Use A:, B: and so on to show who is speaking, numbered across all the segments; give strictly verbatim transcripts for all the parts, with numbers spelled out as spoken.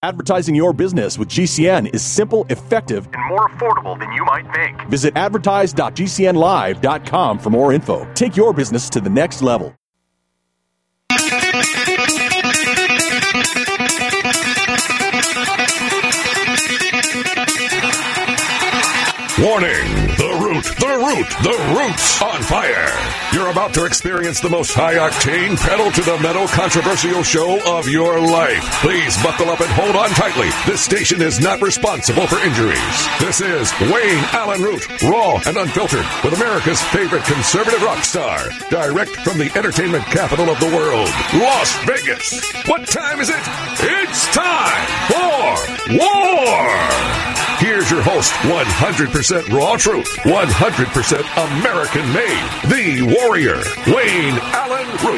A: Advertising your business with G C N is simple, effective, and more affordable than you might think. Visit advertise dot g c n live dot com for more info. Take your business to the next level.
B: Warning! The Root, the Root, the Root's on fire! You're about to experience the most high-octane, pedal-to-the-metal controversial show of your life. Please buckle up and hold on tightly. This station is not responsible for injuries. This is Wayne Allen Root, raw and unfiltered, with America's favorite conservative rock star. Direct from the entertainment capital of the world, Las Vegas. What time is it? It's time for war! Here's your host, one hundred percent raw truth, one hundred percent American-made, the warrior, Wayne Allen Root.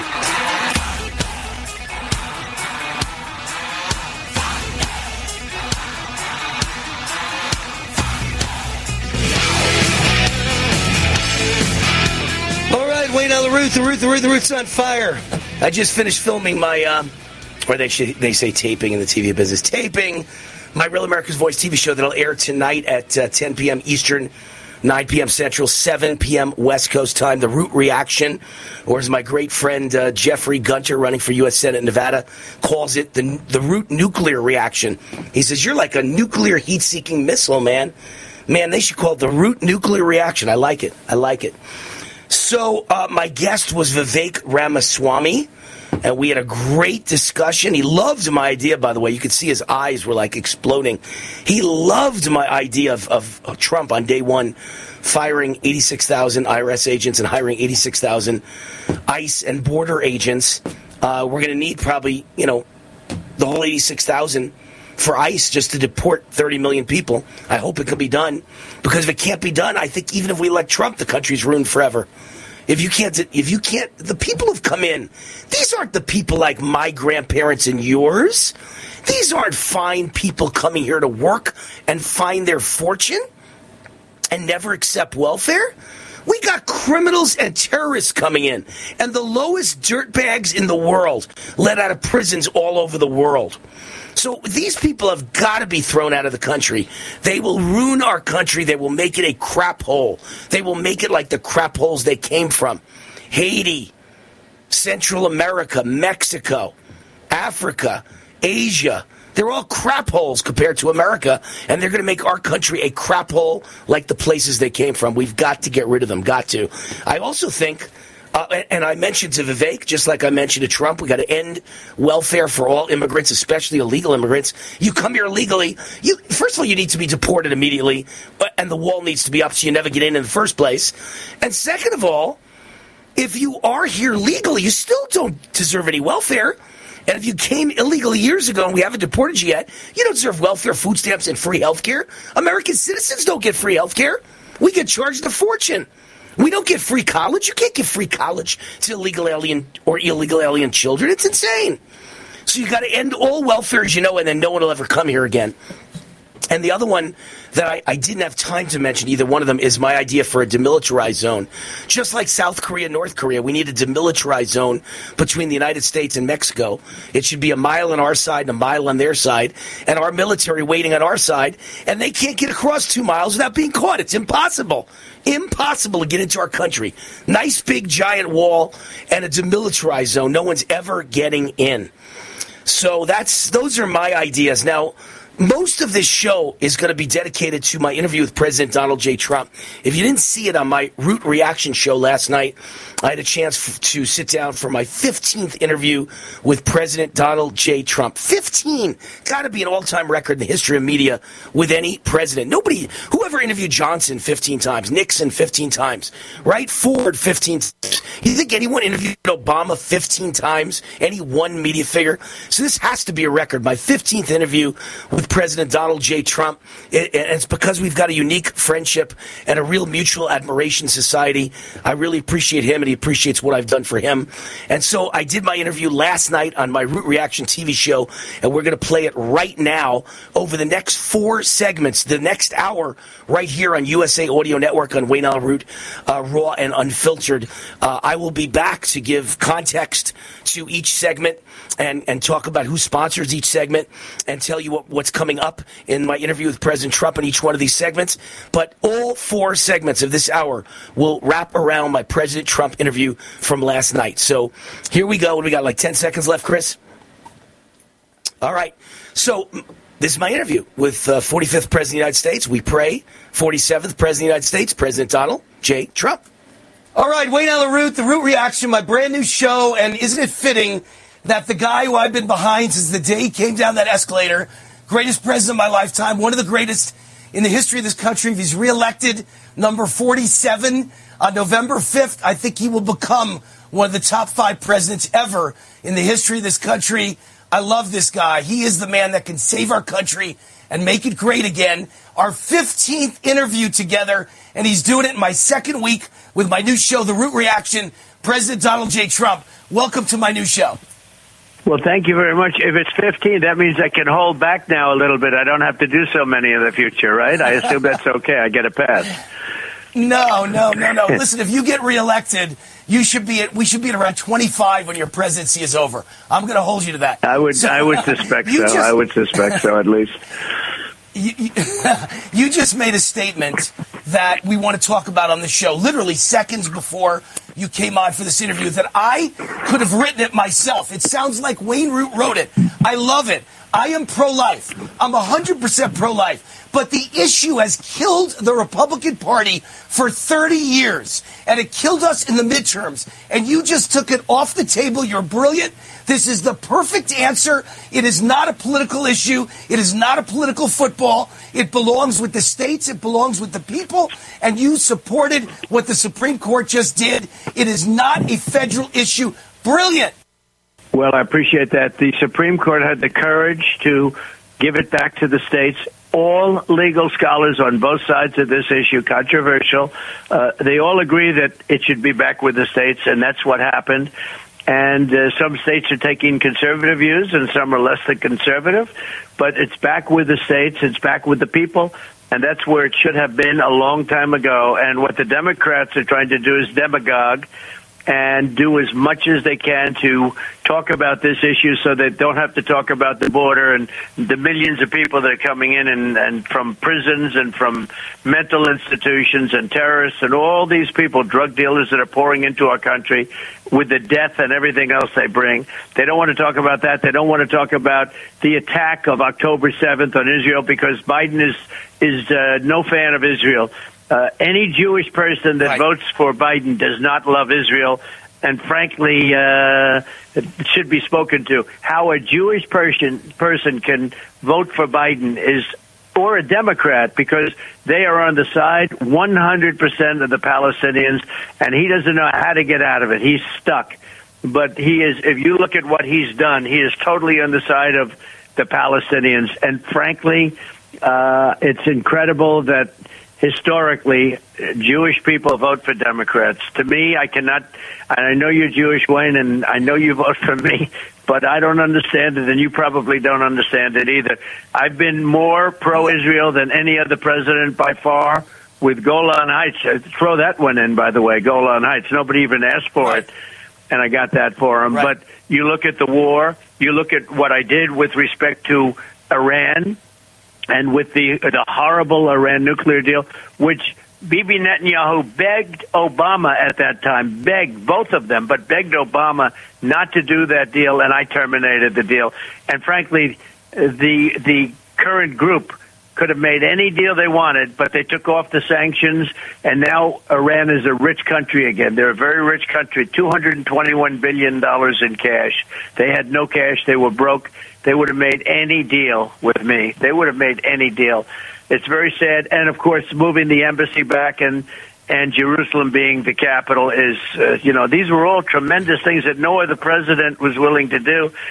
C: All right, Wayne Allen Root, the Root, the Root, the Root's on fire. I just finished filming my, um, or they, sh- they say taping in the T V business, taping my Real America's Voice T V show that'll air tonight at uh, ten p.m. Eastern, nine p.m. Central, seven p.m. West Coast time. The Root Reaction, or as my great friend uh, Jeffrey Gunter, running for U S Senate in Nevada, calls it, the, the Root Nuclear Reaction. He says, you're like a nuclear heat-seeking missile, man. Man, they should call it the Root Nuclear Reaction. I like it. I like it. So uh, my guest was Vivek Ramaswamy. And we had a great discussion. He loved my idea, by the way. You could see his eyes were like exploding. He loved my idea of, of, of Trump on day one, firing eighty-six thousand I R S agents and hiring eighty-six thousand ICE and border agents. Uh, we're going to need probably, you know, the whole eighty-six thousand for ICE just to deport thirty million people. I hope it can be done. Because if it can't be done, I think even if we elect Trump, the country's ruined forever. If you can't, if you can't, the people who've come in, these aren't the people like my grandparents and yours. These aren't fine people coming here to work and find their fortune and never accept welfare. We got criminals and terrorists coming in, and the lowest dirtbags in the world let out of prisons all over the world. So these people have got to be thrown out of the country. They will ruin our country. They will make it a crap hole. They will make it like the crap holes they came from. Haiti, Central America, Mexico, Africa, Asia. They're all crap holes compared to America, and they're going to make our country a crap hole like the places they came from. We've got to get rid of them. Got to. I also think... Uh, and I mentioned to Vivek, just like I mentioned to Trump, we got to end welfare for all immigrants, especially illegal immigrants. You come here illegally, you first of all, you need to be deported immediately, and the wall needs to be up so you never get in in the first place. And second of all, if you are here legally, you still don't deserve any welfare. And if you came illegally years ago and we haven't deported you yet, you don't deserve welfare, food stamps, and free health care. American citizens don't get free health care. We get charged a fortune. We don't get free college. You can't give free college to illegal alien or illegal alien children. It's insane. So you got to end all welfare, as you know, and then no one will ever come here again. And the other one that I, I didn't have time to mention, either one of them, is my idea for a demilitarized zone. Just like South Korea, North Korea, we need a demilitarized zone between the United States and Mexico. It should be a mile on our side and a mile on their side, and our military waiting on our side, and they can't get across two miles without being caught. It's impossible. Impossible to get into our country. Nice big giant wall and a demilitarized zone. No one's ever getting in. So that's those are my ideas. Now, most of this show is going to be dedicated to my interview with President Donald J. Trump. If you didn't see it on my Root Reaction show last night, I had a chance f- to sit down for my fifteenth interview with President Donald J. Trump. fifteen! Got to be an all-time record in the history of media with any president. Nobody, whoever interviewed Johnson fifteen times, Nixon fifteen times, right? Ford fifteen times. You think anyone interviewed Obama fifteen times? Any one media figure? So this has to be a record. My fifteenth interview with with President Donald J. Trump. It, it's because we've got a unique friendship and a real mutual admiration society. I really appreciate him, and he appreciates what I've done for him. And so I did my interview last night on my Root Reaction T V show, and we're going to play it right now over the next four segments, the next hour, right here on U S A Audio Network on Wayne Allyn Root, uh, Raw and Unfiltered. Uh, I will be back to give context to each segment and, and talk about who sponsors each segment and tell you what, what's coming up in my interview with President Trump in each one of these segments. But all four segments of this hour will wrap around my President Trump interview from last night. So here we go. We got like ten seconds left, Chris. All right. So this is my interview with uh, forty-fifth President of the United States. We pray. forty-seventh President of the United States, President Donald J. Trump. All right, Wayne Allyn Root, the Root Reaction, my brand new show. And isn't it fitting that the guy who I've been behind since the day he came down that escalator, greatest president of my lifetime, one of the greatest in the history of this country, if he's reelected, number forty-seven on November fifth, I think he will become one of the top five presidents ever in the history of this country. I love this guy. He is the man that can save our country and make it great again. Our fifteenth interview together, and he's doing it in my second week with my new show, The Root Reaction, President Donald J. Trump. Welcome to my new show.
D: Well, thank you very much. If it's fifteen, that means I can hold back now a little bit. I don't have to do so many in the future, right? I assume that's okay. I get a pass.
C: No, no, no, no. Listen, if you get reelected, you should be at, we should be at around twenty-five when your presidency is over. I'm going to hold you to that.
D: I would, so, I would suspect so. Just, I would suspect so, at least.
C: You, you, you just made a statement that we want to talk about on the show, literally seconds before you came on for this interview, that I could have written it myself. It sounds like Wayne Root wrote it. I love it. I am pro-life. I'm one hundred percent pro-life. But the issue has killed the Republican Party for thirty years, and it killed us in the midterms. And you just took it off the table. You're brilliant. This is the perfect answer. It is not a political issue. It is not a political football. It belongs with the states. It belongs with the people. And you supported what the Supreme Court just did. It is not a federal issue. Brilliant.
D: Well, I appreciate that. The Supreme Court had the courage to give it back to the states. All legal scholars on both sides of this issue, controversial, uh, they all agree that it should be back with the states, and that's what happened. And uh, some states are taking conservative views, and some are less than conservative. But it's back with the states. It's back with the people. And that's where it should have been a long time ago. And what the Democrats are trying to do is demagogue and do as much as they can to talk about this issue so they don't have to talk about the border and the millions of people that are coming in and, and from prisons and from mental institutions and terrorists and all these people, drug dealers that are pouring into our country with the death and everything else they bring. They don't want to talk about that. They don't want to talk about the attack of October seventh on Israel because Biden is, is uh, no fan of Israel. Uh, any Jewish person that right. votes for Biden does not love Israel, and frankly, uh, it should be spoken to. How a Jewish person person can vote for Biden is, or a Democrat, because they are on the side one hundred percent of the Palestinians, and he doesn't know how to get out of it. He's stuck. But he is. If you look at what he's done, he is totally on the side of the Palestinians, and frankly, uh, it's incredible that historically, Jewish people vote for Democrats. To me, I cannot, and I know you're Jewish, Wayne, and I know you vote for me, but I don't understand it, and you probably don't understand it either. I've been more pro-Israel than any other president by far with Golan Heights. Throw that one in, by the way, Golan Heights. Nobody even asked for right. it, and I got that for him. Right. But you look at the war, you look at what I did with respect to Iran, and with the the horrible Iran nuclear deal, which Bibi Netanyahu begged Obama at that time, begged both of them, but begged Obama not to do that deal, and I terminated the deal. And frankly, the the current group could have made any deal they wanted, but they took off the sanctions, and now Iran is a rich country again. They're a very rich country, two hundred twenty-one billion dollars in cash. They had no cash. They were broke. They would have made any deal with me. They would have made any deal. It's very sad. And, of course, moving the embassy back and, and Jerusalem being the capital is, uh, you know, these were all tremendous things that no other president was willing to do.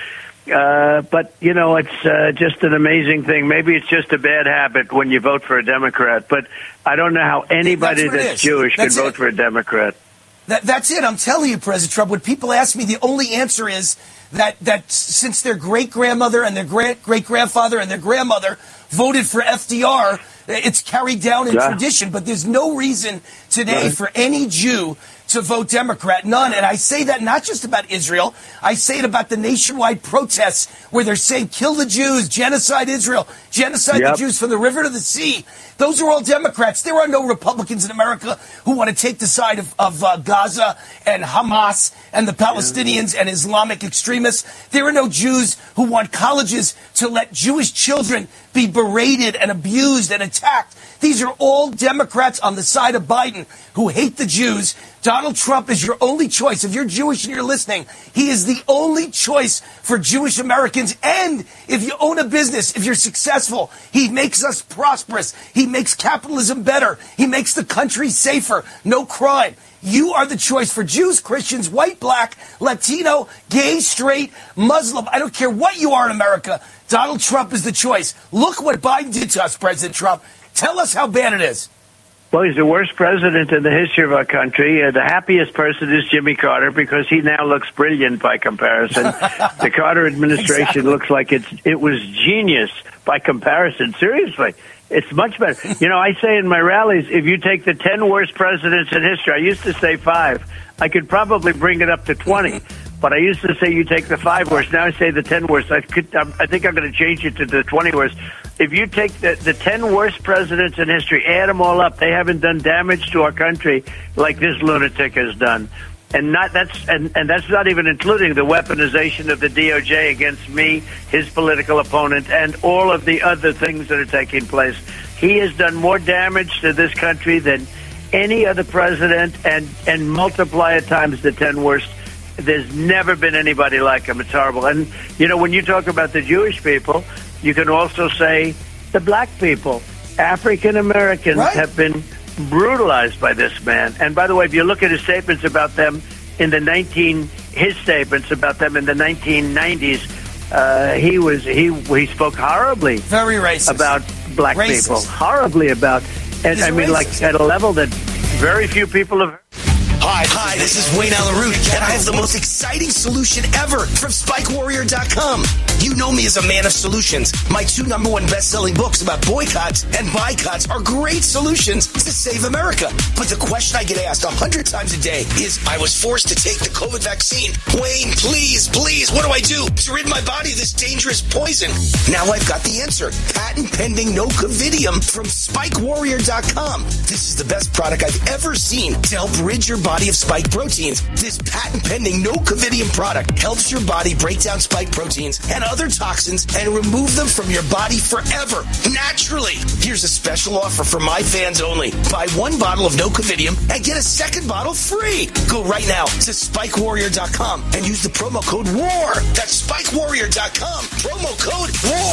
D: Uh, but, you know, it's uh, just an amazing thing. Maybe it's just a bad habit when you vote for a Democrat. But I don't know how anybody
C: that's,
D: that's Jewish
C: that's
D: can
C: it.
D: vote for a Democrat.
C: That, that's it. I'm telling you, President Trump, when people ask me, the only answer is that, that since their great-grandmother and their great great-grandfather and their grandmother voted for F D R, it's carried down in
D: yeah.
C: tradition. But there's no reason today
D: right.
C: for any Jew to vote Democrat. None. And I say that not just about Israel. I say it about the nationwide protests where they're saying, kill the Jews, genocide Israel, genocide
D: yep.
C: the Jews from the river to the sea. Those are all Democrats. There are no Republicans in America who want to take the side of, of uh, Gaza and Hamas and the Palestinians yeah. and Islamic extremists. There are no Jews who want colleges to let Jewish children be berated and abused and attacked. These are all Democrats on the side of Biden who hate the Jews. Donald Trump is your only choice. If you're Jewish and you're listening, he is the only choice for Jewish Americans. And if you own a business, if you're successful, he makes us prosperous. He makes capitalism better. He makes the country safer. No crime. You are the choice for Jews, Christians, white, black, Latino, gay, straight, Muslim. I don't care what you are in America. Donald Trump is the choice. Look what Biden did to us, President Trump. Tell us how bad it is.
D: Well, he's the worst president in the history of our country. Uh, the happiest person is Jimmy Carter because he now looks brilliant by comparison. The Carter administration exactly. looks like it's it was genius by comparison. Seriously, it's much better. You know, I say in my rallies, if you take the ten worst presidents in history, I used to say five. I could probably bring it up to twenty. But I used to say you take the five worst. Now I say the ten worst. I could. I think I'm going to change it to the twenty worst. If you take the, the ten worst presidents in history, add them all up, they haven't done damage to our country like this lunatic has done. And not that's and, and that's not even including the weaponization of the D O J against me, his political opponent, and all of the other things that are taking place. He has done more damage to this country than any other president, and, and multiply it times the ten worst. There's never been anybody like him. It's horrible. And, you know, when you talk about the Jewish people, you can also say the black people. African Americans right. have been brutalized by this man. And by the way, if you look at his statements about them in the nineteen his statements about them in the nineteen nineties, uh, he was he he spoke horribly,
C: very racist
D: about black
C: racist.
D: people, horribly about, and
C: He's
D: I mean,
C: racist.
D: like at a level that very few people have.
C: Hi, hi, this is Wayne Allyn Root, and I have the most exciting solution ever from Spike Warrior dot com. You know me as a man of solutions. My two number one best-selling books about boycotts and boycotts are great solutions to save America. But the question I get asked a hundred times a day is, I was forced to take the COVID vaccine. Wayne, please, please, what do I do to rid my body of this dangerous poison? Now I've got the answer. Patent pending Nocovidium from Spike Warrior dot com. This is the best product I've ever seen to help rid your body of spike proteins. This patent-pending Nocovidium product helps your body break down spike proteins and other toxins and remove them from your body forever, naturally. Here's a special offer for my fans only. Buy one bottle of Nocovidium and get a second bottle free. Go right now to Spike Warrior dot com and use the promo code WAR. That's Spike Warrior dot com. Promo code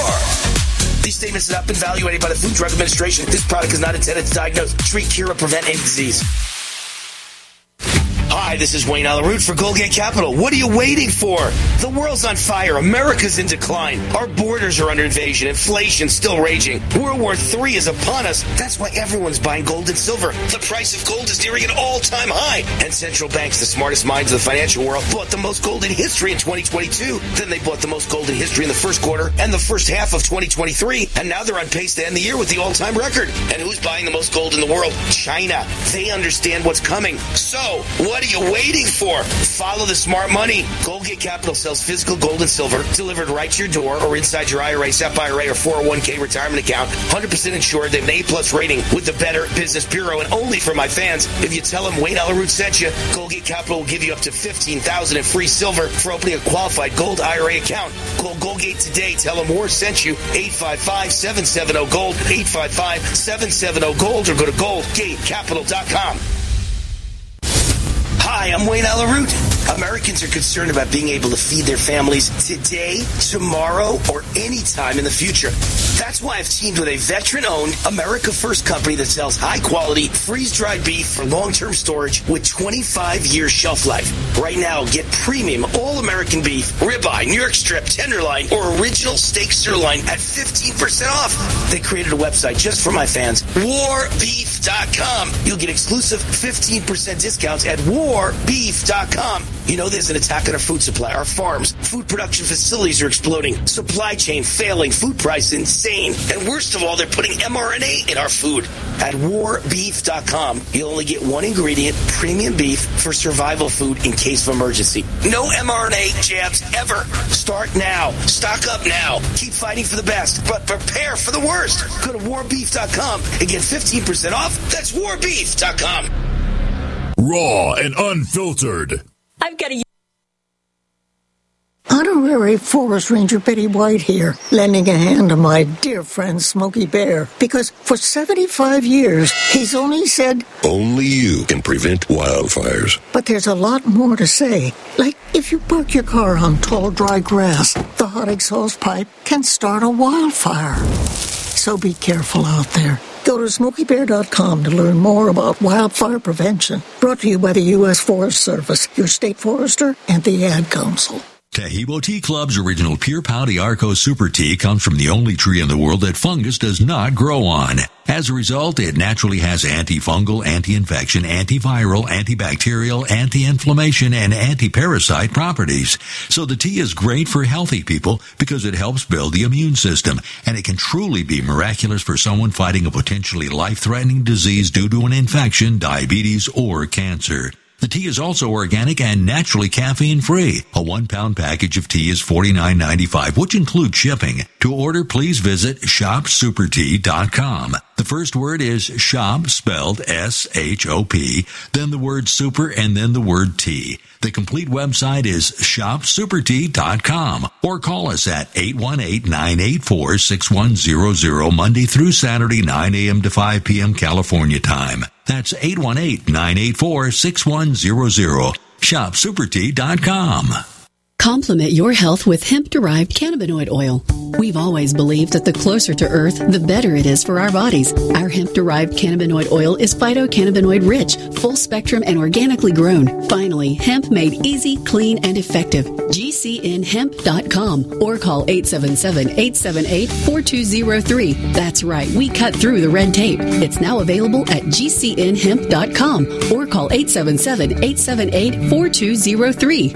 C: WAR. These statements have not been evaluated by the Food and Drug Administration. This product is not intended to diagnose, treat, cure, or prevent any disease. Hi, this is Wayne Allyn Root for Goldgate Capital. What are you waiting for? The world's on fire. America's in decline. Our borders are under invasion. Inflation's still raging. World War Three is upon us. That's why everyone's buying gold and silver. The price of gold is nearing an all-time high. And central banks, the smartest minds of the financial world, bought the most gold in history in twenty twenty-two. Then they bought the most gold in history in the first quarter and the first half of twenty twenty-three. And now they're on pace to end the year with the all-time record. And who's buying the most gold in the world? China. They understand what's coming. So, what are you waiting for? Follow the smart money. Goldgate Capital sells physical gold and silver delivered right to your door or inside your I R A, S E P I R A, or four oh one k retirement account. one hundred percent insured. They have an A-plus rating with the Better Business Bureau. And only for my fans, if you tell them Wayne Allyn Root sent you, Goldgate Capital will give you up to fifteen thousand dollars in free silver for opening a qualified gold I R A account. Call Goldgate today. Tell them Moore sent you. eight five five, seven seven zero, GOLD. eight five five, seven seven zero, GOLD or go to goldgate capital dot com. Hi, I'm Wayne Allyn Root. Americans are concerned about being able to feed their families today, tomorrow, or any time in the future. That's why I've teamed with a veteran-owned, America First company that sells high-quality, freeze-dried beef for long-term storage with twenty-five year shelf life. Right now, get premium all-American beef, ribeye, New York strip, tenderloin, or original steak sirloin at fifteen percent off. They created a website just for my fans, war beef dot com. You'll get exclusive fifteen percent discounts at war beef dot com. You know there's an attack on our food supply. Our farms, food production facilities are exploding. Supply chain failing. Food price insane. And worst of all, they're putting M R N A in our food. At war beef dot com, you'll only get one ingredient, premium beef, for survival food in case of emergency. No M R N A jabs ever. Start now. Stock up now. Keep fighting for the best, but prepare for the worst. Go to war beef dot com and get fifteen percent off. That's war beef dot com.
B: Raw and unfiltered.
E: I've got a
F: Honorary Forest Ranger Betty White here, lending a hand to my dear friend Smokey Bear, because for seventy-five years, he's only said,
G: only you can prevent wildfires.
F: But there's a lot more to say. Like, if you park your car on tall, dry grass, the hot exhaust pipe can start a wildfire. So be careful out there. Go to smokey bear dot com to learn more about wildfire prevention. Brought to you by the U S Forest Service, your state forester, and the Ad Council.
H: Taheebo Tea Club's original Pure Pau d'Arco Super Tea comes from the only tree in the world that fungus does not grow on. As a result, it naturally has antifungal, anti-infection, antiviral, antibacterial, anti-inflammation, and anti-parasite properties. So the tea is great for healthy people because it helps build the immune system, and it can truly be miraculous for someone fighting a potentially life-threatening disease due to an infection, diabetes, or cancer. The tea is also organic and naturally caffeine-free. A one-pound package of tea is forty-nine ninety-five, which includes shipping. To order, please visit shop super tea dot com. The first word is shop, spelled S H O P, then the word super, and then the word tea. The complete website is shop super tea dot com, or call us at eight one eight, nine eight four, six one zero zero, Monday through Saturday, nine a.m. to five p.m. California time. That's eight one eight, nine eight four, six one zero zero. shop super tea dot com.
E: Complement your health with hemp-derived cannabinoid oil. We've always believed that the closer to Earth, the better it is for our bodies. Our hemp-derived cannabinoid oil is phytocannabinoid-rich, full-spectrum, and organically grown. Finally, hemp made easy, clean, and effective. G C N hemp dot com or call eight seven seven, eight seven eight, four two zero three. That's right, we cut through the red tape. It's now available at G C N hemp dot com or call eight seven seven, eight seven eight, four two zero three.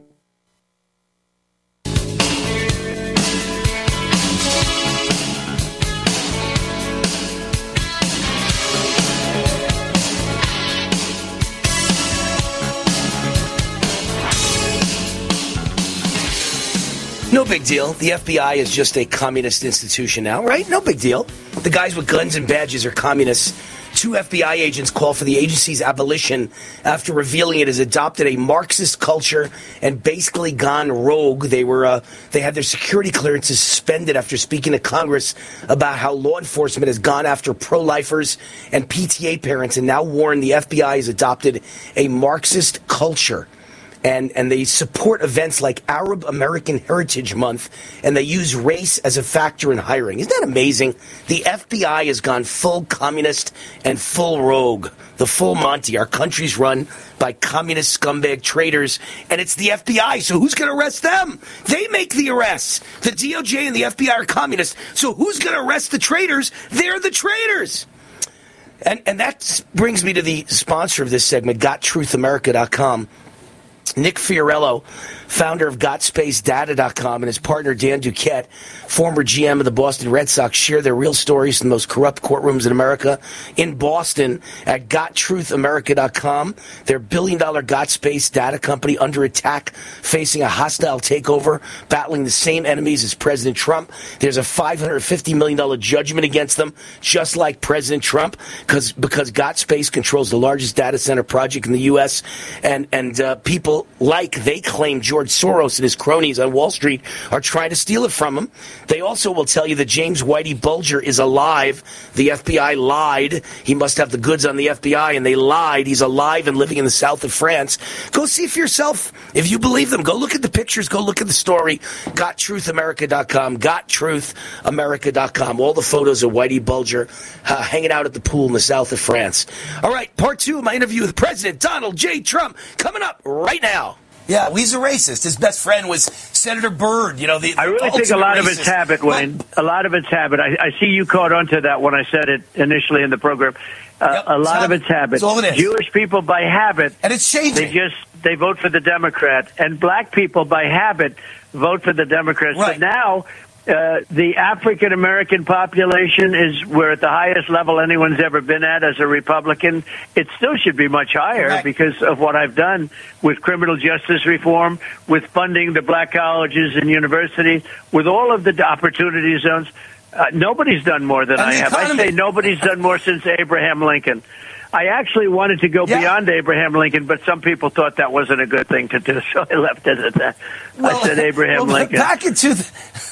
C: No big deal. The F B I is just a communist institution now, right? No big deal. The guys with guns and badges are communists. Two F B I agents call for the agency's abolition after revealing it has adopted a Marxist culture and basically gone rogue. They were uh, they had their security clearances suspended after speaking to Congress about how law enforcement has gone after pro-lifers and P T A parents, and now warn the F B I has adopted a Marxist culture. And and they support events like Arab American Heritage Month, and they use race as a factor in hiring. Isn't that amazing? The F B I has gone full communist and full rogue. The full Monty. Our country's run by communist scumbag traitors, and it's the F B I, so who's going to arrest them? They make the arrests. The D O J and the F B I are communists, so who's going to arrest the traitors? They're the traitors. And, and that brings me to the sponsor of this segment, got truth america dot com. Nick Fiorello, founder of got space data dot com, and his partner Dan Duquette, former G M of the Boston Red Sox, share their real stories from the most corrupt courtrooms in America in Boston at got truth america dot com. Their billion-dollar GotSpace data company under attack, facing a hostile takeover, battling the same enemies as President Trump. There's a five hundred fifty million dollars judgment against them, just like President Trump, because because GotSpace controls the largest data center project in the U S, and, and uh, people like, they claim, George George Soros and his cronies on Wall Street are trying to steal it from him. They also will tell you that James Whitey Bulger is alive. The F B I lied. He must have the goods on the F B I, and they lied. He's alive and living in the south of France. Go see for yourself if you believe them. Go look at the pictures. Go look at the story. got truth america dot com. got truth america dot com. All the photos of Whitey Bulger uh, hanging out at the pool in the south of France. All right, part two of my interview with President Donald J. Trump coming up right now.
I: Yeah, well, he's a racist. His best friend was Senator Byrd. You know, the, the
D: I really think a lot racist. of it's habit, Wayne. What? A lot of it's habit. I, I see you caught on to that when I said it initially in the program. Uh, yep, a lot of it's habit.
I: That's all it is.
D: Jewish people by habit,
I: and it's changing.
D: They just they vote for the Democrat, and black people by habit vote for the Democrats.
I: Right.
D: But now. Uh, the African American population is we're at the highest level anyone's ever been at as a Republican. It still should be much higher Correct. because of what I've done with criminal justice reform, with funding the black colleges and universities, with all of the opportunity zones. Uh, nobody's done more than
I: and
D: I have.
I: economy.
D: I say nobody's done more since Abraham Lincoln. I actually wanted to go
I: yeah.
D: beyond Abraham Lincoln, but some people thought that wasn't a good thing to do, so I left it at that. Well, I said Abraham
I: well,
D: Lincoln.
I: Back in two.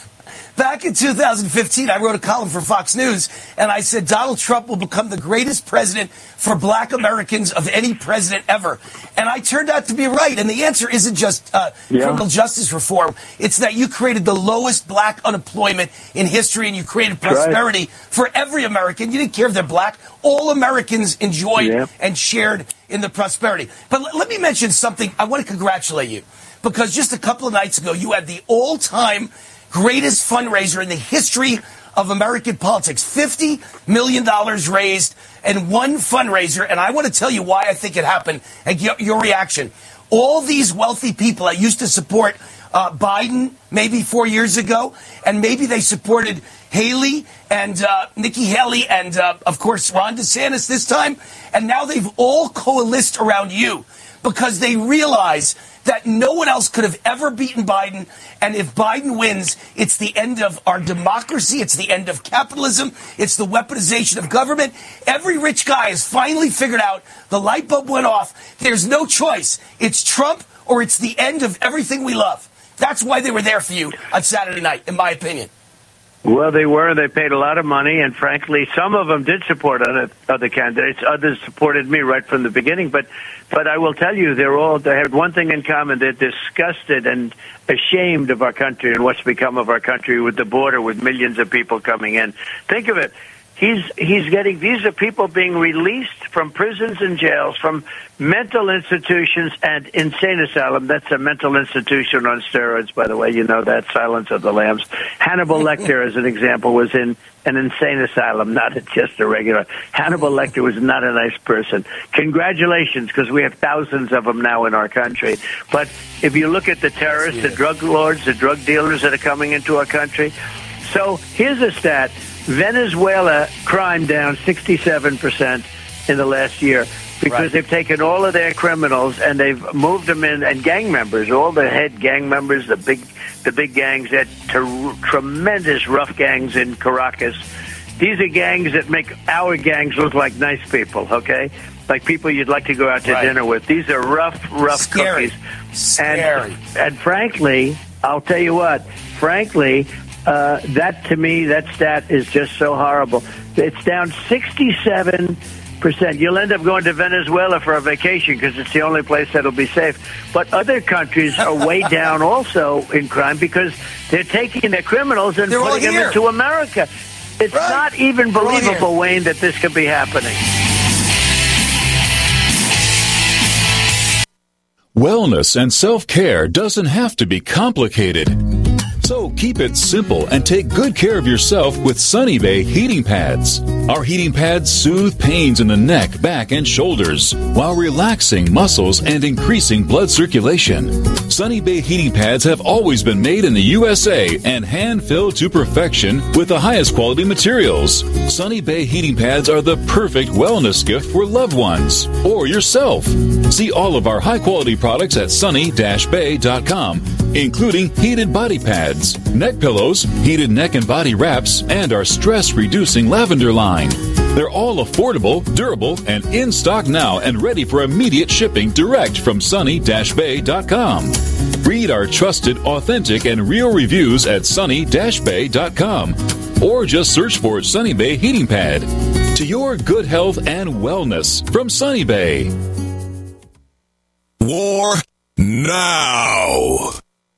I: Back in two thousand fifteen, I wrote a column for Fox News, and I said Donald Trump will become the greatest president for black Americans of any president ever. And I turned out to be right. And the answer isn't just uh, yeah. criminal justice reform. It's that you created the lowest black unemployment in history, and you created prosperity right. for every American. You didn't care if they're black. All Americans enjoyed yeah. and shared in the prosperity. But l- let me mention something. I want to congratulate you, because just a couple of nights ago, you had the all-time greatest fundraiser in the history of American politics. fifty million dollars raised and one fundraiser. And I want to tell you why I think it happened and get your reaction. All these wealthy people that used to support uh, Biden maybe four years ago, and maybe they supported Haley and uh, Nikki Haley and, uh, of course, Ron DeSantis this time. And now they've all coalesced around you because they realize that no one else could have ever beaten Biden. And if Biden wins, it's the end of our democracy. It's the end of capitalism. It's the weaponization of government. Every rich guy has finally figured out the light bulb went off. There's no choice. It's Trump or it's the end of everything we love. That's why they were there for you on Saturday night, in my opinion.
D: Well, they were. They paid a lot of money, and frankly, some of them did support other, other candidates. Others supported me right from the beginning. But, but I will tell you, they're all they have one thing in common: they're disgusted and ashamed of our country and what's become of our country with the border, with millions of people coming in. Think of it. He's he's getting these are people being released from prisons and jails, from mental institutions and insane asylum. That's a mental institution on steroids, by the way. You know that, Silence of the Lambs. Hannibal Lecter, as an example, was in an insane asylum, not just a regular. Hannibal Lecter was not a nice person. Congratulations, because we have thousands of them now in our country. But if you look at the terrorists, the drug lords, the drug dealers that are coming into our country. So here's a stat. Venezuela crime down sixty-seven percent in the last year because right. they've taken all of their criminals and they've moved them in, and gang members, all the head gang members, the big the big gangs, that ter- tremendous rough gangs in Caracas. These are gangs that make our gangs look like nice people, okay? Like people you'd like to go out to right. dinner with. These are rough, rough
I: Scary.
D: cookies.
I: Scary.
D: And, and frankly, I'll tell you what, frankly, Uh, that, to me, that stat is just so horrible. It's down sixty-seven percent. You'll end up going to Venezuela for a vacation because it's the only place that'll be safe. But other countries are way down also in crime because they're taking their criminals and
I: they're
D: putting them into America. It's right. not even believable, Wayne, that this could be happening.
J: Wellness and self-care doesn't have to be complicated. So keep it simple and take good care of yourself with Sunny Bay heating pads. Our heating pads soothe pains in the neck, back, and shoulders while relaxing muscles and increasing blood circulation. Sunny Bay heating pads have always been made in the U S A and hand-filled to perfection with the highest quality materials. Sunny Bay heating pads are the perfect wellness gift for loved ones or yourself. See all of our high-quality products at sunny dash bay dot com, including heated body pads, neck pillows, heated neck and body wraps, and our stress-reducing lavender line. They're all affordable, durable, and in stock now and ready for immediate shipping direct from sunny dash bay dot com. Read our trusted, authentic, and real reviews at sunny dash bay dot com or just search for Sunny Bay Heating Pad. To your good health and wellness from Sunny Bay.
B: War now.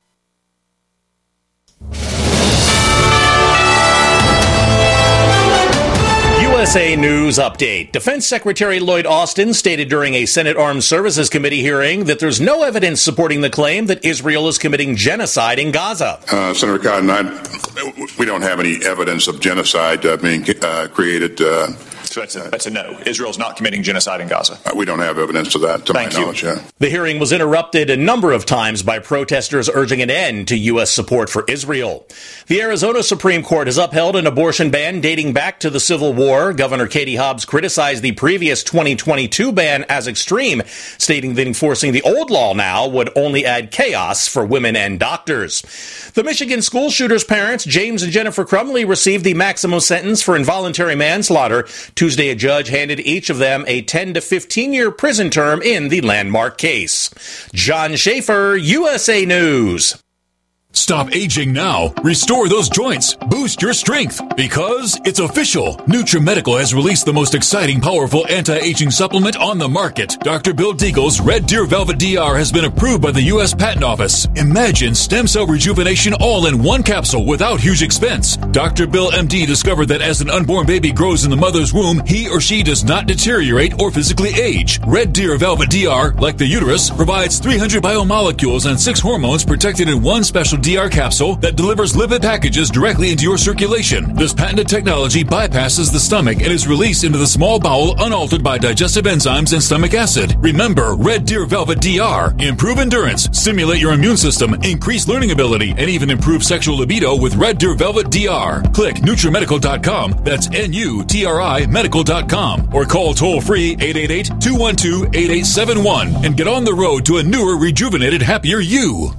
K: U S A News Update. Defense Secretary Lloyd Austin stated during a Senate Armed Services Committee hearing that there's no evidence supporting the claim that Israel is committing genocide in Gaza.
L: Uh, Senator Cotton, I, we don't have any evidence of genocide uh, being uh, created. Uh,
M: So that's a, that's a no. Israel's not committing genocide in Gaza.
L: Uh, we don't have evidence of that, to
K: Thank
L: my
K: you.
L: knowledge. Yeah.
K: The hearing was interrupted a number of times by protesters urging an end to U S support for Israel. The Arizona Supreme Court has upheld an abortion ban dating back to the Civil War. Governor Katie Hobbs criticized the previous twenty twenty-two ban as extreme, stating that enforcing the old law now would only add chaos for women and doctors. The Michigan school shooter's parents, James and Jennifer Crumley, received the maximum sentence for involuntary manslaughter. Tuesday, a judge handed each of them a ten to fifteen year prison term in the landmark case. John Schaefer, U S A News.
J: Stop aging now. Restore those joints. Boost your strength. Because it's official. NutriMedical has released the most exciting, powerful anti-aging supplement on the market. Doctor Bill Deagle's Red Deer Velvet D R has been approved by the U S Patent Office. Imagine stem cell rejuvenation all in one capsule without huge expense. Doctor Bill M D discovered that as an unborn baby grows in the mother's womb, he or she does not deteriorate or physically age. Red Deer Velvet D R, like the uterus, provides three hundred biomolecules and six hormones protected in one special D R capsule that delivers lipid packages directly into your circulation. This patented technology bypasses the stomach and is released into the small bowel unaltered by digestive enzymes and stomach acid. Remember, Red Deer Velvet D R. Improve endurance, stimulate your immune system, increase learning ability, and even improve sexual libido with Red Deer Velvet D R. Click NutriMedical dot com, that's N U T R I medical dot com, or call toll-free eight eight eight, two one two, eight eight seven one and get on the road to a newer, rejuvenated, happier you.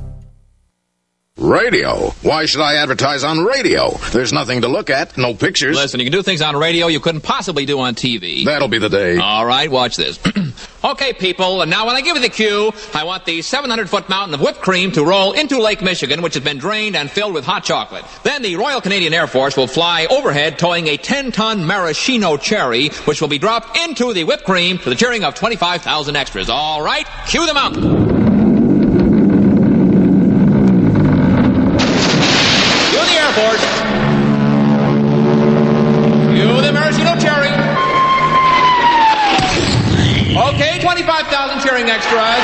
N: Radio? Why should I advertise on radio? There's nothing to look at, no pictures.
O: Listen, you can do things on radio you couldn't possibly do on T V.
N: That'll be the day.
O: All right, watch this. Okay, people, and now when I give you the cue, I want the seven hundred foot mountain of whipped cream to roll into Lake Michigan, which has been drained and filled with hot chocolate. Then the Royal Canadian Air Force will fly overhead towing a ten ton maraschino cherry, which will be dropped into the whipped cream to the cheering of twenty-five thousand extras. All right, cue the mountain. Force. You the maraschino cherry. Okay, twenty-five thousand cheering extras.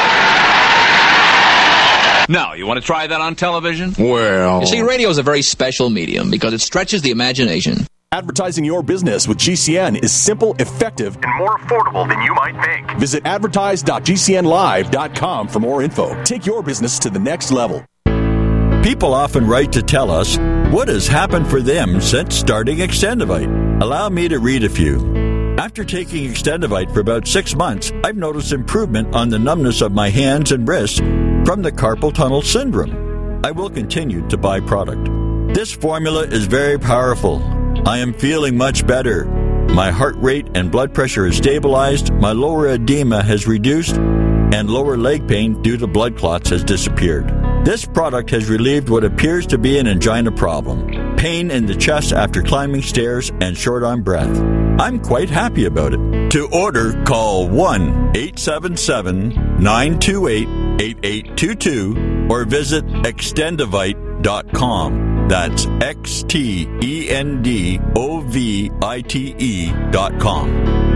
O: Now, you want to try that on television?
N: Well...
O: You see, radio is a very special medium because it stretches the imagination.
A: Advertising your business with G C N is simple, effective, and more affordable than you might think. Visit advertise dot G C N live dot com for more info. Take your business to the next level.
P: People often write to tell us what has happened for them since starting Extendivite. Allow me to read a few. After taking Extendivite for about six months, I've noticed improvement on the numbness of my hands and wrists from the carpal tunnel syndrome. I will continue to buy product. This formula is very powerful. I am feeling much better. My heart rate and blood pressure is stabilized, my lower edema has reduced, and lower leg pain due to blood clots has disappeared. This product has relieved what appears to be an angina problem, pain in the chest after climbing stairs, and short on breath. I'm quite happy about it. To order, call one eight seven seven, nine two eight, eight eight two two or visit extendivite dot com. That's X T E N D O V I T E dot com.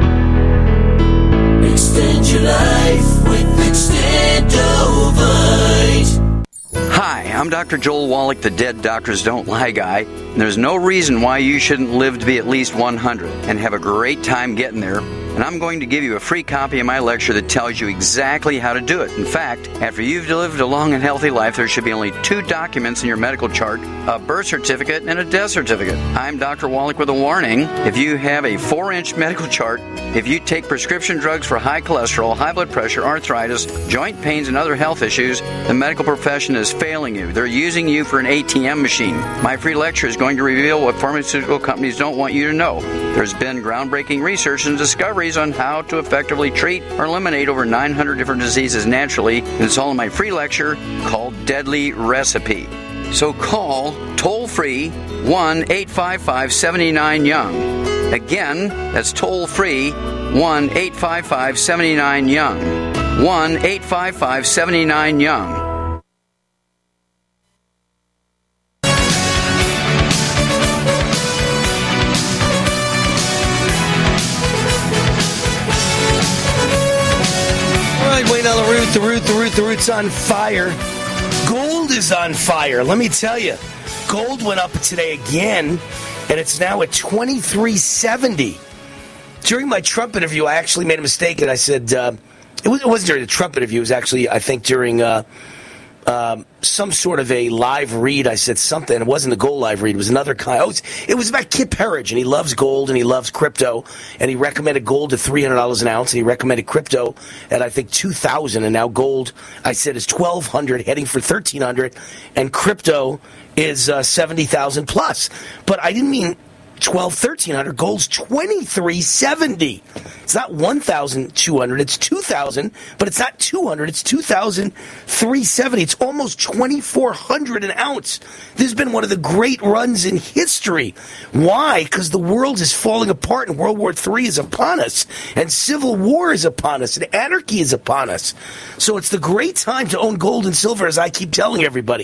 Q: Extend your life with Extendovite.
R: Hi, I'm Doctor Joel Wallach, the Dead Doctors Don't Lie guy. And there's no reason why you shouldn't live to be at least one hundred and have a great time getting there. And I'm going to give you a free copy of my lecture that tells you exactly how to do it. In fact, after you've lived a long and healthy life, there should be only two documents in your medical chart, a birth certificate and a death certificate. I'm Doctor Wallach with a warning. If you have a four inch medical chart, if you take prescription drugs for high cholesterol, high blood pressure, arthritis, joint pains, and other health issues, the medical profession is failing you. They're using you for an A T M machine. My free lecture is going to reveal what pharmaceutical companies don't want you to know. There's been groundbreaking research and discoveries on how to effectively treat or eliminate over nine hundred different diseases naturally, and it's all in my free lecture called Deadly Recipe. So call toll-free one eight five five, seven nine, young. Again, that's toll-free one eight five five, seven nine, young. one eight five five, seven nine, young.
C: Wayne on the root, the root, the root, the root's on fire. Gold is on fire. Let me tell you, gold went up today again, and it's now at twenty-three seventy. During my Trump interview, I actually made a mistake, and I said uh, it, was, it wasn't during the Trump interview. It was actually, I think, during uh, um, some sort of a live read. I said something. It wasn't the gold live read. It was another kind. Oh, it, was, it was about Kip Herridge, and he loves gold, and he loves crypto, and he recommended gold at three hundred dollars an ounce, and he recommended crypto at, I think, two thousand dollars, and now gold, I said, is twelve hundred dollars, heading for thirteen hundred dollars, and crypto is uh, seventy thousand dollars plus. But I didn't mean twelve, thirteen hundred. Gold's twenty-three seventy. It's not one thousand two hundred. It's two thousand, but it's not two hundred. It's two thousand three hundred seventy. It's almost twenty-four hundred an ounce. This has been one of the great runs in history. Why? Because the world is falling apart, and World War Three is upon us, and civil war is upon us, and anarchy is upon us. So it's the great time to own gold and silver, as I keep telling everybody.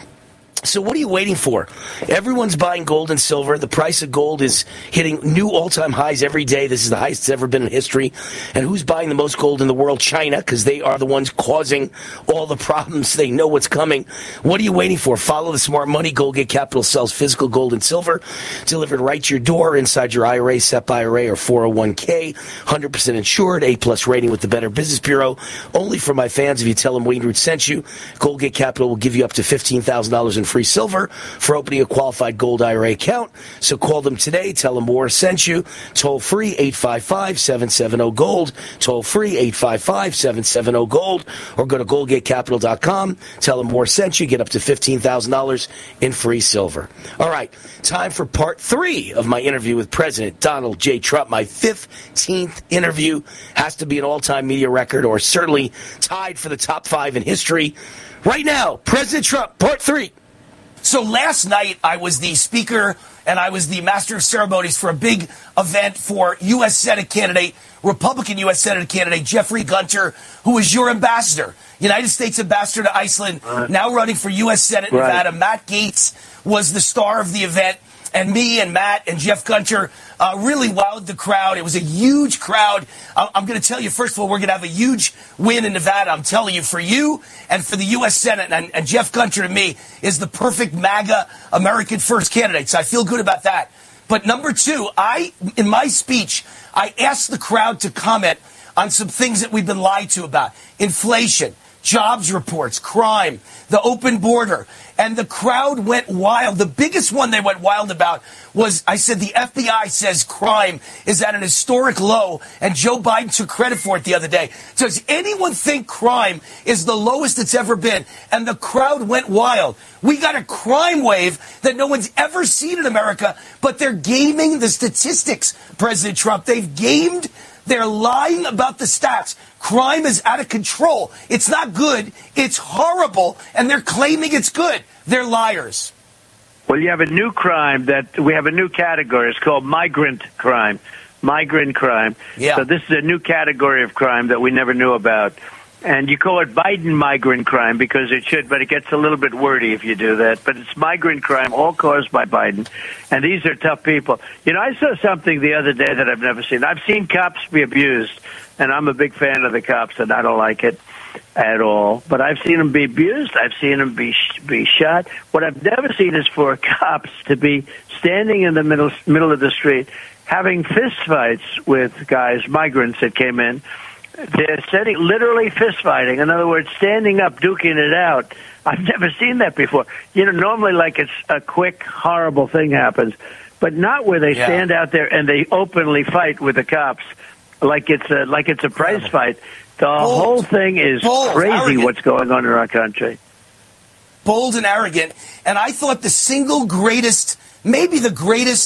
C: So what are you waiting for? Everyone's buying gold and silver. The price of gold is hitting new all-time highs every day. This is the highest it's ever been in history. And who's buying the most gold in the world? China, because they are the ones causing all the problems. They know what's coming. What are you waiting for? Follow the smart money. Goldgate Capital sells physical gold and silver delivered right to your door inside your I R A, S E P I R A, or four oh one k. one hundred percent insured, A-plus rating with the Better Business Bureau. Only for my fans, if you tell them Wayne Root sent you, Goldgate Capital will give you up to fifteen thousand dollars in free silver for opening a qualified gold I R A account. So call them today. Tell them War sent you. Toll free eight five five, seven seven zero, gold. Toll free eight five five, seven seven zero, gold. Or go to goldgate capital dot com. Tell them War sent you. Get up to fifteen thousand dollars in free silver. All right. Time for part three of my interview with President Donald J. Trump. My fifteenth interview. Has to be an all-time media record, or certainly tied for the top five in history. Right now, President Trump, part three.
I: So last night, I was the speaker and I was the master of ceremonies for a big event for U S Senate candidate, Republican U S Senate candidate Jeffrey Gunter, who is your ambassador, United States ambassador to Iceland, right. Now running for U S Senate in Nevada. Right. Matt Gaetz was the star of the event. And me and Matt and Jeff Gunter uh, really wowed the crowd. It was a huge crowd. I- I'm going to tell you, first of all, we're going to have a huge win in Nevada. I'm telling you, for you and for the U S Senate. And, and Jeff Gunter, to me, is the perfect MAGA American First candidate. So I feel good about that. But number two, I, in my speech, I asked the crowd to comment on some things that we've been lied to about. Inflation, jobs reports, crime, the open border. And the crowd went wild. The biggest one they went wild about was, I said, the F B I says crime is at an historic low, and Joe Biden took credit for it the other day. So does anyone think crime is the lowest it's ever been? And the crowd went wild. We got a crime wave that no one's ever seen in America, but they're gaming the statistics, President Trump. They've gamed. They're lying about the stats. Crime is out of control. It's not good. It's horrible. And they're claiming it's good. They're liars.
D: Well, you have a new crime that we have a new category. It's called migrant crime. Migrant crime.
I: Yeah.
D: So this is a new category of crime that we never knew about. And you call it Biden migrant crime because it should, but it gets a little bit wordy if you do that. But it's migrant crime, all caused by Biden. And these are tough people. You know, I saw something the other day that I've never seen. I've seen cops be abused, and I'm a big fan of the cops, and I don't like it at all. But I've seen them be abused. I've seen them be be shot. What I've never seen is for cops to be standing in the middle middle of the street, having fistfights with guys, migrants that came in. They're sitting, literally fist fighting. In other words, standing up, duking it out. I've never seen that before. You know, normally like it's a quick, horrible thing happens, but not where they yeah. stand out there and they openly fight with the cops like it's a like it's a prize fight. The Bold. whole thing is Bold. crazy. Arrogant. What's going on in our country?
I: Bold and arrogant. And I thought the single greatest, maybe the greatest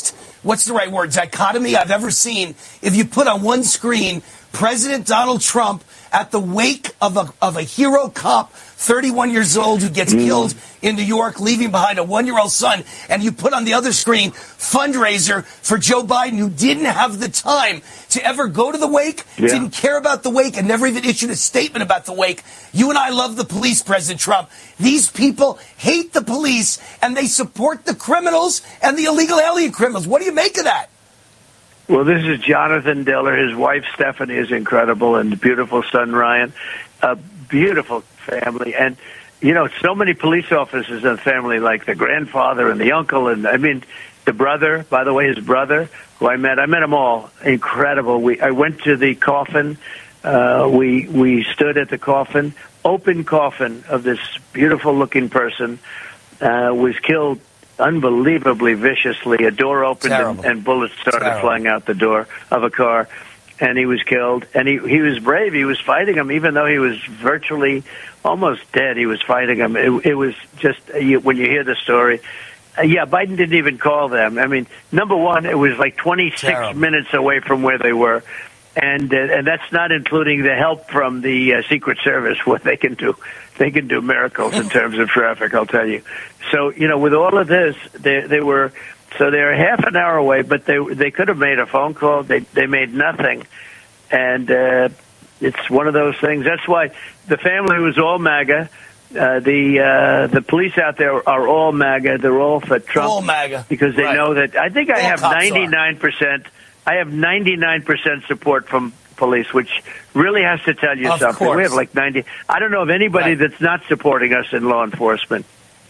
I: what's the right word, dichotomy I've ever seen. If you put on one screen President Donald Trump at the wake of a, of a hero cop, thirty-one years old, who gets mm. killed in New York, leaving behind a one-year-old son, and you put on the other screen fundraiser for Joe Biden, who didn't have the time to ever go to the wake, yeah. didn't care about the wake, and never even issued a statement about the wake. You and I love the police, President Trump. These people hate the police, and they support the criminals and the illegal alien criminals. What do you make of that?
D: Well, this is Jonathan Diller. His wife, Stephanie, is incredible, and beautiful son, Ryan. A beautiful family. And, you know, so many police officers in the family, like the grandfather and the uncle, and, I mean, the brother, by the way, his brother, who I met. I met them all. Incredible. We I went to the coffin. Uh, we we stood at the coffin, open coffin of this beautiful-looking person, uh, was killed unbelievably viciously. A door opened and, and bullets started Terrible. flying out the door of a car, and he was killed. And he, he was brave. He was fighting him, even though he was virtually almost dead. He was fighting him. It, it was just, you, when you hear the story, uh, yeah, Biden didn't even call them. I mean, number one, it was like twenty-six Terrible. minutes away from where they were. And uh, and that's not including the help from the uh, Secret Service, what they can do. They can do miracles in terms of traffic, I'll tell you. So, you know, with all of this, they they were so they're half an hour away, but they they could have made a phone call. They they made nothing, and uh, it's one of those things. That's why the family was all MAGA. Uh, the uh, the police out there are all MAGA. They're all for Trump.
I: All MAGA
D: because they
I: right.
D: know that. I think I
I: all
D: have ninety-nine percent. I have ninety-nine percent support from police, which really has to tell you
I: of
D: something.
I: Course.
D: We have like ninety. I don't know of anybody right. that's not supporting us in law enforcement.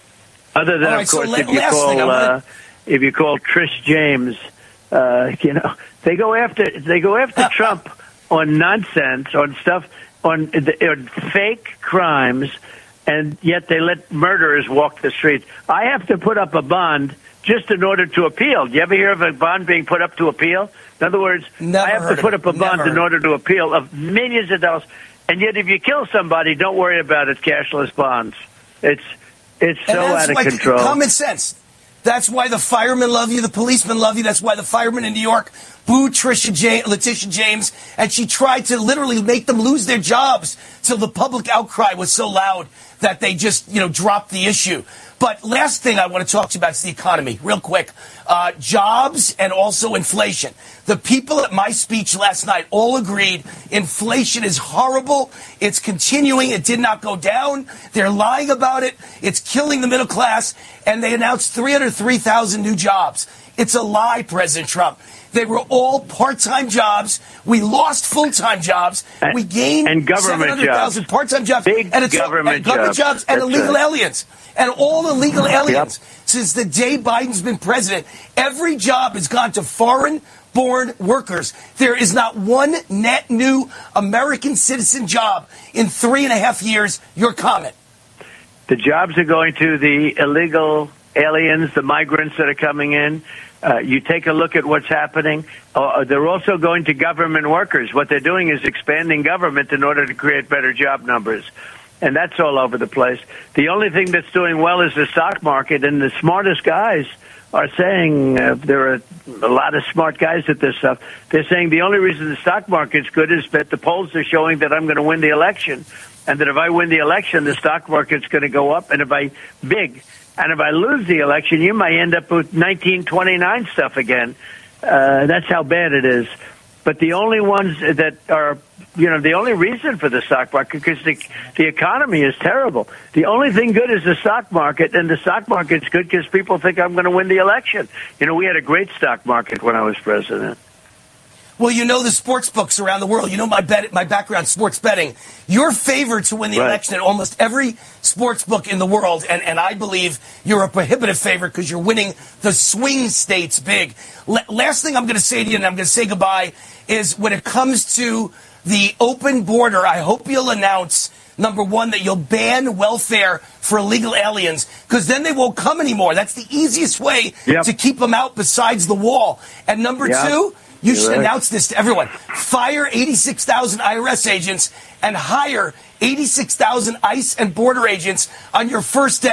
D: Other than, right, of course, so if you call uh, wanna... if you call Trish James, uh, you know, they go after they go after Trump on nonsense, on stuff, on, on fake crimes, and yet they let murderers walk the streets. I have to put up a bond just in order to appeal. Do you ever hear of a bond being put up to appeal? In other words,
I: Never
D: I have to put up a bond
I: Never.
D: in order to appeal of millions of dollars. And yet if you kill somebody, don't worry about it, cashless bonds. It's it's so out of
I: like
D: control.
I: Common sense. That's why the firemen love you, the policemen love you. That's why the firemen in New York booed Trisha James, Letitia James, and she tried to literally make them lose their jobs till the public outcry was so loud that they just, you know, dropped the issue. But last thing I want to talk to you about is the economy, real quick. Uh, jobs and also inflation. The people at my speech last night all agreed inflation is horrible. It's continuing. It did not go down. They're lying about it. It's killing the middle class. And they announced three hundred three thousand new jobs. It's a lie, President Trump. They were all part-time jobs. We lost full-time jobs.
D: And,
I: we gained
D: and government
I: seven hundred thousand part-time jobs.
D: Big
I: and it's
D: government,
I: and government jobs. jobs and
D: That's
I: illegal
D: right.
I: aliens. And all illegal aliens.
D: Yep.
I: Since the day Biden's been president, every job has gone to foreign-born workers. There is not one net new American citizen job in three and a half years. Your comment.
D: The jobs are going to the illegal aliens, the migrants that are coming in. Uh, you take a look at what's happening. Uh, they're also going to government workers. What they're doing is expanding government in order to create better job numbers. And that's all over the place. The only thing that's doing well is the stock market, and the smartest guys are saying, uh, there are a lot of smart guys at this stuff, they're saying the only reason the stock market's good is that the polls are showing that I'm going to win the election, and that if I win the election, the stock market's going to go up, and if I, big, and if I lose the election, you might end up with nineteen twenty-nine stuff again. Uh, that's how bad it is. But the only ones that are, you know, the only reason for the stock market, because the, the economy is terrible. The only thing good is the stock market, and the stock market's good because people think I'm going to win the election. You know, we had a great stock market when I was president.
I: Well, you know the sports books around the world. You know my bet, my background, sports betting. You're favored to win the
D: right.
I: election in almost every sports book in the world, and, and I believe you're a prohibitive favorite because you're winning the swing states big. L- last thing I'm going to say to you, and I'm going to say goodbye, is when it comes to the open border, I hope you'll announce, number one, that you'll ban welfare for illegal aliens, because then they won't come anymore. That's the easiest way
D: yep.
I: to keep them out besides the wall. And number
D: yep.
I: two, you
D: You're
I: should
D: right.
I: announce this to everyone. Fire eighty-six thousand I R S agents and hire eighty-six thousand ICE and border agents on your first day.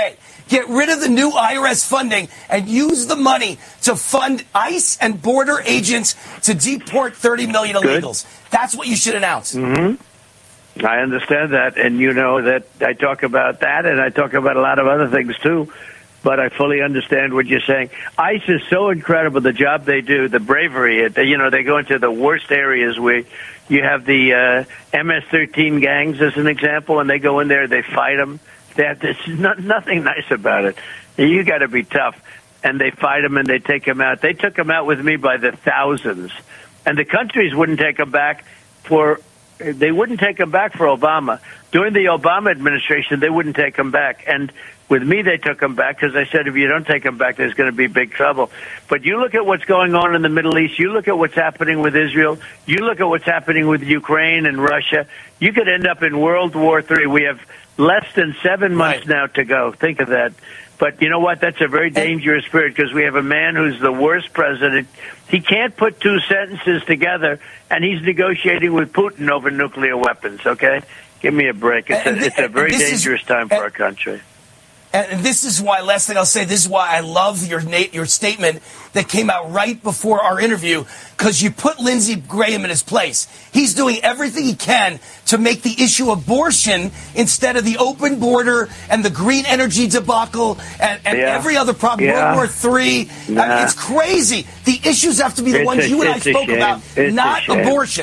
I: Get rid of the new I R S funding and use the money to fund ICE and border agents to deport thirty million illegals. Good. That's what you should announce.
D: Mm-hmm. I understand that, and you know that I talk about that, and I talk about a lot of other things too. But I fully understand what you're saying. ICE is so incredible, the job they do, the bravery. They, you know, they go into the worst areas where you have the uh, M S thirteen gangs, as an example, and they go in there, they fight them. They have this, not, nothing nice about it. You got to be tough. And they fight them and they take them out. They took them out with me by the thousands. And the countries wouldn't take them back for, they wouldn't take them back for Obama. During the Obama administration, they wouldn't take them back. And with me, they took them back because I said, if you don't take them back, there's going to be big trouble. But you look at what's going on in the Middle East. You look at what's happening with Israel. You look at what's happening with Ukraine and Russia. You could end up in World War Three. We have less than seven months right. now to go. Think of that. But you know what? That's a very dangerous spirit because we have a man who's the worst president. He can't put two sentences together, and he's negotiating with Putin over nuclear weapons, okay? Give me a break. It's a, it's a very dangerous time for our country.
I: And this is why, last thing I'll say, this is why I love your your statement that came out right before our interview, because you put Lindsey Graham in his place. He's doing everything he can to make the issue abortion instead of the open border and the green energy debacle and, and yeah. every other problem, yeah. World War Three. Nah. I mean, it's crazy. The issues have to be the
D: it's
I: ones
D: a,
I: you and I spoke
D: shame.
I: about,
D: it's
I: not abortion.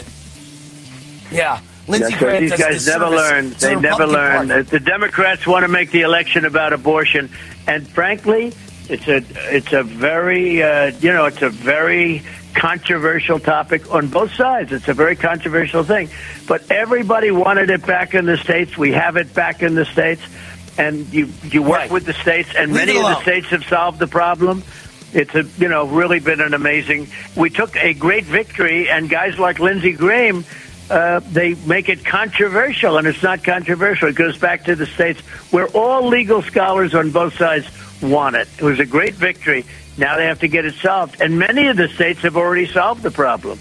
I: Yeah. Lindsey
D: That's
I: Graham
D: what these guys never learn. They never learn. Party. The Democrats want to make the election about abortion, and frankly, it's a it's a very uh, you know it's a very controversial topic on both sides. It's a very controversial thing, but everybody wanted it back in the states. We have it back in the states, and you you work right. with the states, and Leave many of the states have solved the problem. It's a you know really been an amazing. We took a great victory, and guys like Lindsey Graham. Uh, they make it controversial, and it's not controversial. It goes back to the states where all legal scholars on both sides want it. It was a great victory. Now they have to get it solved, and many of the states have already solved the problem.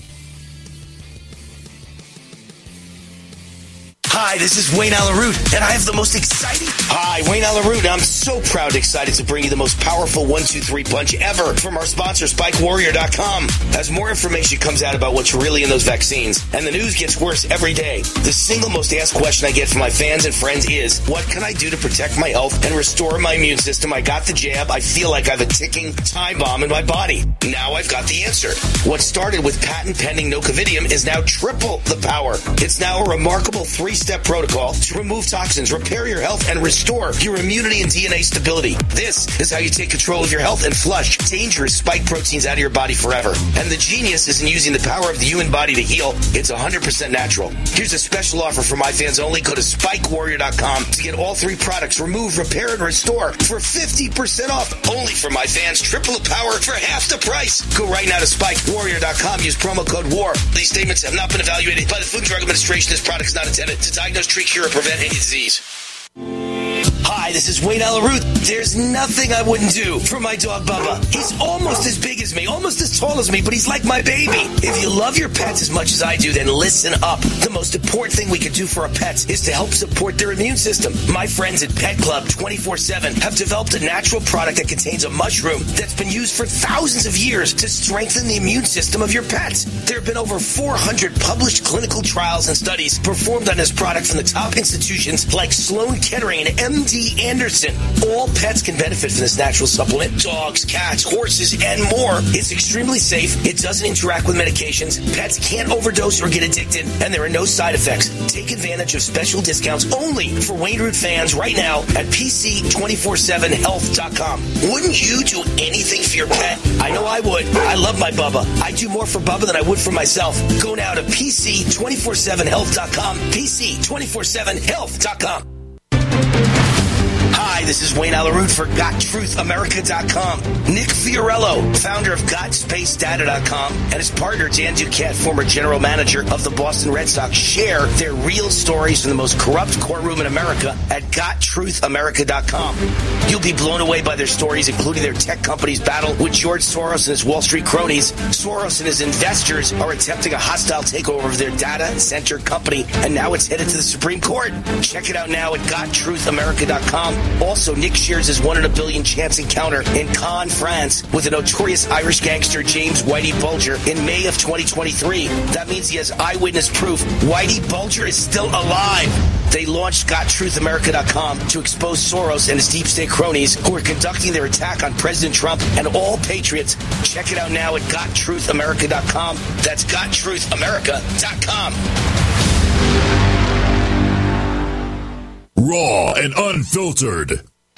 C: Hi, this is Wayne Allyn Root, and I have the most exciting... Hi, Wayne Allyn Root, and I'm so proud and excited to bring you the most powerful one two three punch ever from our sponsor, Spike Warrior dot com. As more information comes out about what's really in those vaccines, and the news gets worse every day, the single most asked question I get from my fans and friends is, what can I do to protect my health and restore my immune system? I got the jab. I feel like I have a ticking time bomb in my body. Now I've got the answer. What started with patent-pending Nocovidium is now triple the power. It's now a remarkable three-step protocol to remove toxins, repair your health, and restore your immunity and D N A stability. This is how you take control of your health and flush dangerous spike proteins out of your body forever. And the genius isn't using the power of the human body to heal. It's one hundred percent natural. Here's a special offer for my fans only. Go to Spike Warrior dot com to get all three products, remove, repair, and restore for fifty percent off. Only for my fans. Triple the power for half the price. Go right now to Spike Warrior dot com. Use promo code WAR. These statements have not been evaluated by the Food and Drug Administration. This product is not intended to diagnose, treat, cure, or prevent any disease. Hi, this is Wayne Allyn Root. There's nothing I wouldn't do for my dog Bubba. He's almost as big as me, almost as tall as me, but he's like my baby. If you love your pets as much as I do, then listen up. The most important thing we can do for our pets is to help support their immune system. My friends at Pet Club twenty-four seven have developed a natural product that contains a mushroom that's been used for thousands of years to strengthen the immune system of your pets. There have been over four hundred published clinical trials and studies performed on this product from the top institutions like Sloan Kettering and M D Anderson. All pets can benefit from this natural supplement. Dogs, cats, horses, and more. It's extremely safe. It doesn't interact with medications. Pets can't overdose or get addicted, and there are no side effects. Take advantage of special discounts only for Wayne Root fans right now at P C two forty-seven health dot com. Wouldn't you do anything for your pet? I know I would. I love my Bubba. I do more for Bubba than I would for myself. Go now to P C two forty-seven health dot com. P C two forty-seven health dot com. Hi, this is Wayne Allyn Root for Got Truth America dot com. Nick Fiorello, founder of Got Space Data dot com, and his partner Dan Duquette, former general manager of the Boston Red Sox, share their real stories from the most corrupt courtroom in America at Got Truth America dot com. You'll be blown away by their stories, including their tech company's battle with George Soros and his Wall Street cronies. Soros and his investors are attempting a hostile takeover of their data center company, and now it's headed to the Supreme Court. Check it out now at Got Truth America dot com. All Also, Nick Shears' one in a billion chance encounter in Cannes, France, with the notorious Irish gangster James Whitey Bulger in May of twenty twenty-three. That means he has eyewitness proof Whitey Bulger is still alive. They launched Got Truth America dot com to expose Soros and his deep state cronies who are conducting their attack on President Trump and all patriots. Check it out now at Got Truth America dot com. That's Got Truth America dot com.
B: Raw and unfiltered.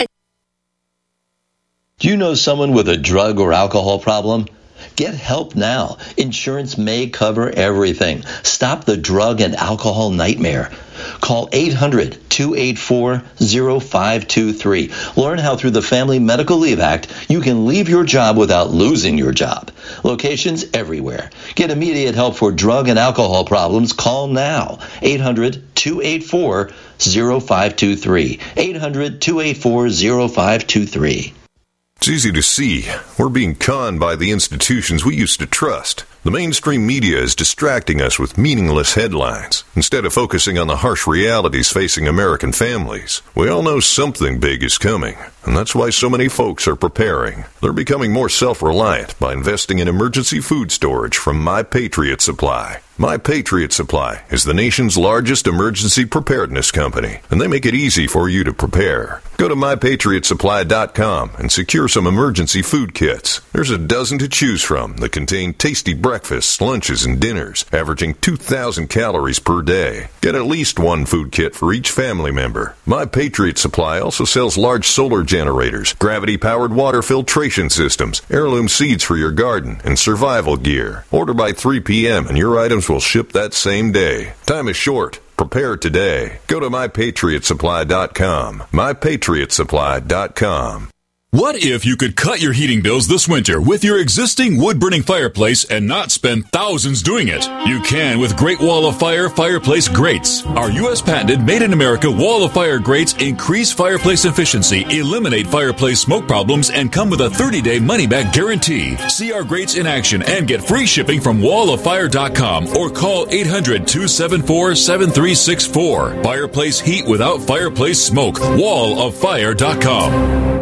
S: Do you know someone with a drug or alcohol problem? Get help now. Insurance may cover everything. Stop the drug and alcohol nightmare. Call eight hundred, two eight four, zero five two three. Learn how through the Family Medical Leave Act you can leave your job without losing your job. Locations everywhere. Get immediate help for drug and alcohol problems. Call now. eight hundred, two eight four, zero five two three. eight hundred, two eight four, zero five two three.
T: It's easy to see. We're being conned by the institutions we used to trust. The mainstream media is distracting us with meaningless headlines instead of focusing on the harsh realities facing American families. We all know something big is coming, and that's why so many folks are preparing. They're becoming more self-reliant by investing in emergency food storage from My Patriot Supply. My Patriot Supply is the nation's largest emergency preparedness company, and they make it easy for you to prepare. Go to my patriot supply dot com and secure some emergency food kits. There's a dozen to choose from that contain tasty breakfasts, lunches, and dinners, averaging two thousand calories per day. Get at least one food kit for each family member. My Patriot Supply also sells large solar generators, gravity-powered water filtration systems, heirloom seeds for your garden, and survival gear. Order by three p.m. and your items will ship that same day. Time is short. Prepare today. Go to my patriot supply dot com. my patriot supply dot com.
J: What if you could cut your heating bills this winter with your existing wood-burning fireplace and not spend thousands doing it? You can with Great Wall of Fire fireplace grates. Our U S patented made-in-America Wall of Fire grates increase fireplace efficiency, eliminate fireplace smoke problems, and come with a thirty-day money-back guarantee. See our grates in action and get free shipping from wall of fire dot com or call eight hundred, two seven four, seven three six four. Fireplace heat without fireplace smoke. wall of fire dot com.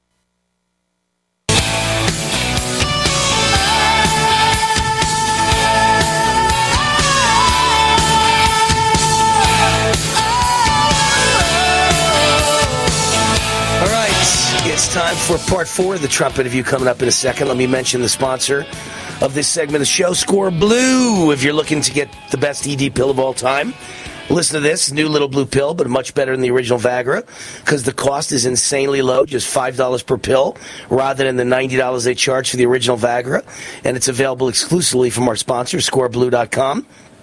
C: It's time for part four of the Trump interview coming up in a second. Let me mention the sponsor of this segment of the show, Score Blue. If you're looking to get the best E D pill of all time, listen to this new little blue pill, but much better than the original Viagra because the cost is insanely low, just five dollars per pill rather than the ninety dollars they charge for the original Viagra. And it's available exclusively from our sponsor, score blue dot com.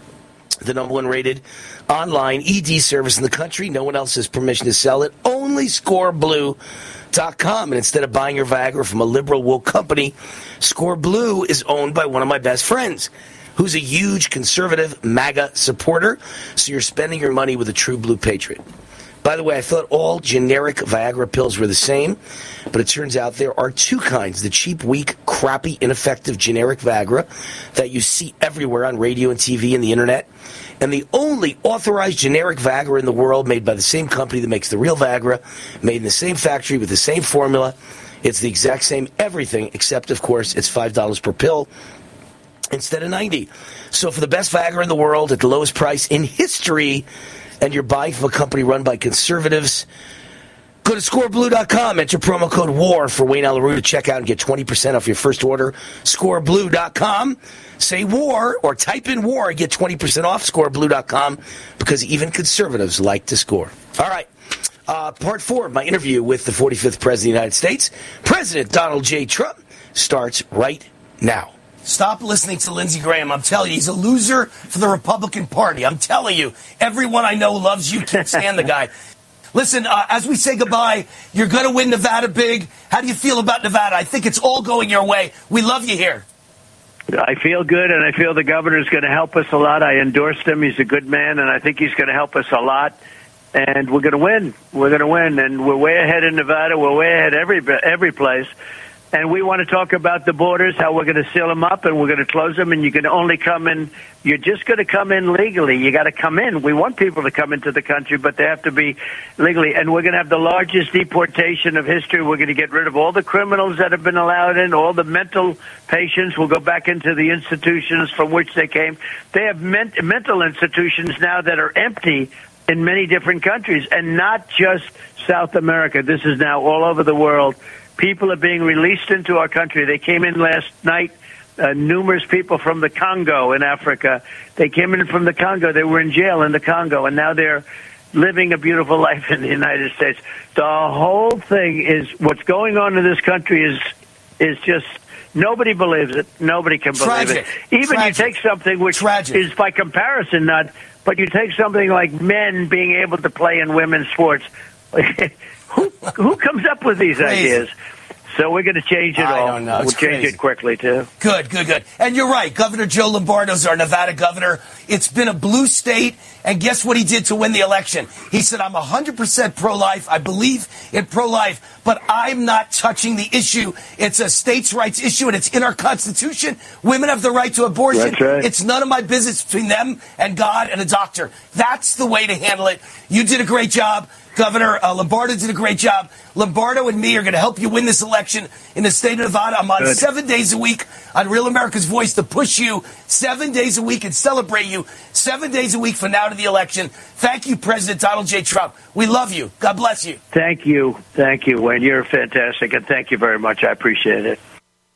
C: The number one rated online E D service in the country. No one else has permission to sell it. Only Score Blue dot com. And instead of buying your Viagra from a liberal woke company, Score Blue is owned by one of my best friends, who's a huge conservative MAGA supporter. So you're spending your money with a true blue patriot. By the way, I thought all generic Viagra pills were the same, but it turns out there are two kinds. The cheap, weak, crappy, ineffective generic Viagra that you see everywhere on radio and T V and the internet, and the only authorized generic Viagra in the world made by the same company that makes the real Viagra, made in the same factory with the same formula. It's the exact same everything, except, of course, it's five dollars per pill instead of ninety dollars. So for the best Viagra in the world at the lowest price in history, and you're buying from a company run by conservatives, go to score blue dot com, enter promo code WAR for Wayne Allyn Root to check out and get twenty percent off your first order. score blue dot com, say WAR, or type in WAR, get twenty percent off score blue dot com, because even conservatives like to score. All right, uh, part four of my interview with the forty-fifth President of the United States, President Donald J. Trump, starts right now.
I: Stop listening to Lindsey Graham. I'm telling you, he's a loser for the Republican Party. I'm telling you, everyone I know loves you, can't stand the guy. Listen, uh, as we say goodbye, you're going to win Nevada big. How do you feel about Nevada? I think it's all going your way. We love you here.
D: I feel good, and I feel the governor's going to help us a lot. I endorsed him. He's a good man, and I think he's going to help us a lot. And we're going to win. We're going to win, and we're way ahead in Nevada. We're way ahead every every place. And we want to talk about the borders, how we're going to seal them up and we're going to close them, and you can only come in. You're just going to come in legally. You got to come in. We want people to come into the country, but they have to be legally. And we're going to have the largest deportation of history. We're going to get rid of all the criminals that have been allowed in, all the mental patients will go back into the institutions from which they came. They have ment- mental institutions now that are empty in many different countries, and not just South America. This is now all over the world. People are being released into our country. They came in last night, uh, numerous people from the Congo in Africa. They came in from the Congo. They were in jail in the Congo, and now they're living a beautiful life in the United States. The whole thing is, what's going on in this country is is just, nobody believes it. Nobody can believe
I: Tragic.
D: it. Even
I: Tragic.
D: you take something which
I: Tragic.
D: is by comparison not, but you take something like men being able to play in women's sports. Who who comes up with these
I: Crazy.
D: ideas? So we're going to change it
I: I
D: all.
I: don't know.
D: We'll
I: It's
D: change
I: crazy.
D: it quickly, too.
I: Good, good, good. And you're right. Governor Joe Lombardo is our Nevada governor. It's been a blue state. And guess what he did to win the election? He said, I'm one hundred percent pro-life. I believe in pro-life, but I'm not touching the issue. It's a states' rights issue, and it's in our Constitution. Women have the right to abortion.
D: That's right.
I: It's none of my business between them and God and a doctor. That's the way to handle it. You did a great job. Governor uh, Lombardo did a great job. Lombardo and me are going to help you win this election in the state of Nevada. I'm on
D: Good.
I: seven days a week on Real America's Voice to push you seven days a week and celebrate you seven days a week from now to the election. Thank you, President Donald J. Trump. We love you. God bless you.
D: Thank you. Thank you, Wayne. You're fantastic, and thank you very much. I appreciate it.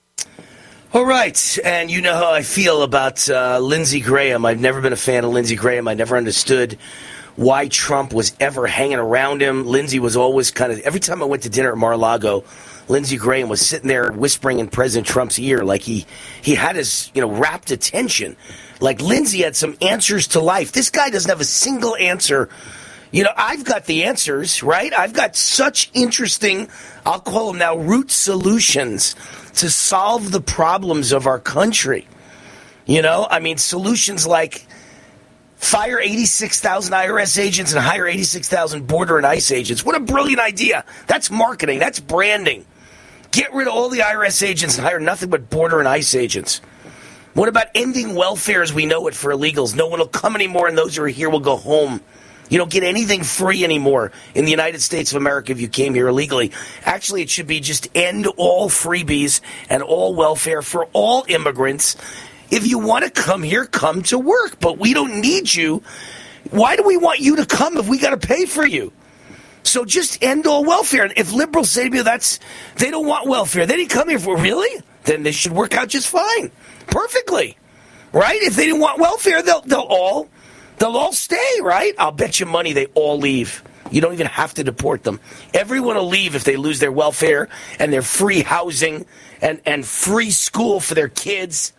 C: All right, and you know how I feel about uh, Lindsey Graham. I've never been a fan of Lindsey Graham. I never understood why Trump was ever hanging around him. Lindsey was always kind of, every time I went to dinner at Mar-a-Lago, Lindsey Graham was sitting there whispering in President Trump's ear like he, he had his, you know, rapt attention. Like Lindsey had some answers to life. This guy doesn't have a single answer. You know, I've got the answers, right? I've got such interesting, I'll call them now, root solutions to solve the problems of our country. You know, I mean, solutions like fire eighty-six thousand I R S agents and hire eighty-six thousand Border and ICE agents. What a brilliant idea. That's marketing. That's branding. Get rid of all the I R S agents and hire nothing but Border and ICE agents. What about ending welfare as we know it for illegals? No one will come anymore, and those who are here will go home. You don't get anything free anymore in the United States of America if you came here illegally. Actually, it should be just end all freebies and all welfare for all immigrants. If you want to come here, come to work. But we don't need you. Why do we want you to come if we got to pay for you? So just end all welfare. And if liberals say to me that's they don't want welfare, they didn't come here for really, then this should work out just fine, perfectly, right? If they didn't want welfare, they'll they'll all they'll all stay, right? I'll bet you money they all leave. You don't even have to deport them. Everyone will leave if they lose their welfare and their free housing and and free school for their kids.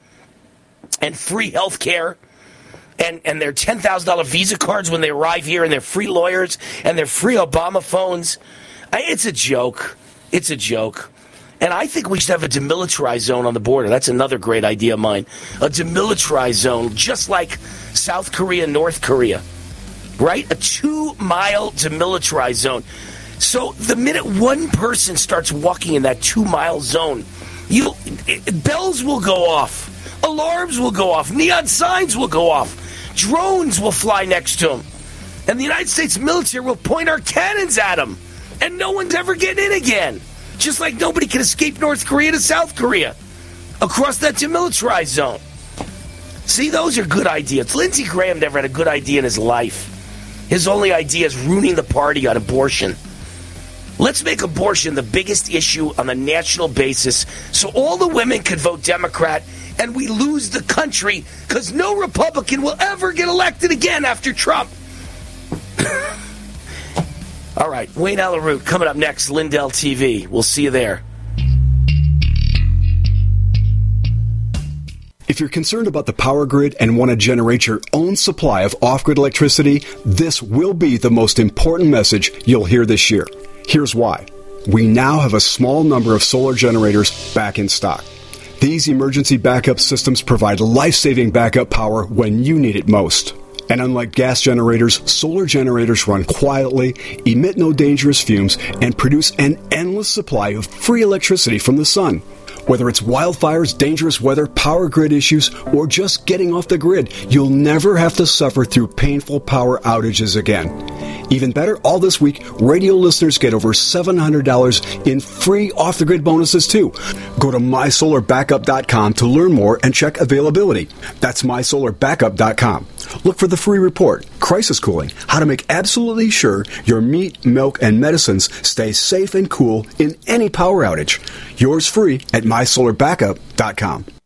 C: And free health care, and, and their ten thousand dollars Visa cards when they arrive here, and their free lawyers, and their free Obama phones. I, it's a joke. It's a joke. And I think we should have a demilitarized zone on the border. That's another great idea of mine. A demilitarized zone, just like South Korea and North Korea. Right? A two-mile demilitarized zone. So the minute one person starts walking in that two-mile zone, you it, bells will go off. Alarms will go off. Neon signs will go off. Drones will fly next to them. And the United States military will point our cannons at them. And no one's ever getting in again. Just like nobody can escape North Korea to South Korea across that demilitarized zone. See, those are good ideas. Lindsey Graham never had a good idea in his life. His only idea is ruining the party on abortion. Let's make abortion the biggest issue on a national basis so all the women could vote Democrat and we lose the country because no Republican will ever get elected again after Trump. All right, Wayne Allyn Root coming up next, Lindell T V. We'll see you there.
U: If you're concerned about the power grid and want to generate your own supply of off-grid electricity, this will be the most important message you'll hear this year. Here's why. We now have a small number of solar generators back in stock. These emergency backup systems provide life-saving backup power when you need it most. And unlike gas generators, solar generators run quietly, emit no dangerous fumes, and produce an endless supply of free electricity from the sun. Whether it's wildfires, dangerous weather, power grid issues, or just getting off the grid, you'll never have to suffer through painful power outages again. Even better, all this week, radio listeners get over seven hundred dollars in free off-the-grid bonuses, too. Go to my solar backup dot com to learn more and check availability. That's my solar backup dot com. Look for the free report, Crisis Cooling, how to make absolutely sure your meat, milk, and medicines stay safe and cool in any power outage. Yours free at my solar backup dot com.